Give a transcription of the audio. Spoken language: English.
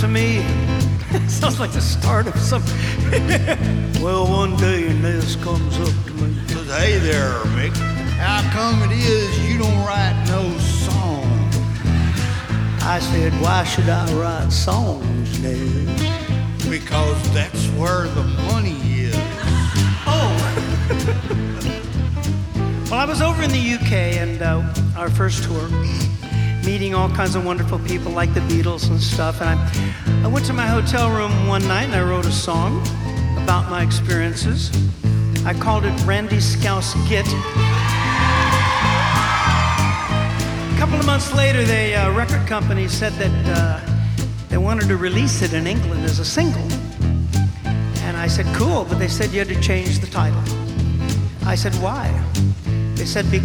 to me, sounds like the start of some. Well, one day Inez comes up to me. Says, hey there, Mick. How come it is you don't write no song? I said, why should I write songs, Nez? Because that's where the money is. Oh! Well, I was over in the UK and our first tour, meeting all kinds of wonderful people like the Beatles and stuff. And I went to my hotel room one night and I wrote a song about my experiences. I called it Randy Scouse Git. A couple of months later, the record company said that they wanted to release it in England as a single. And I said, cool, but they said you had to change the title. I said, why? They said,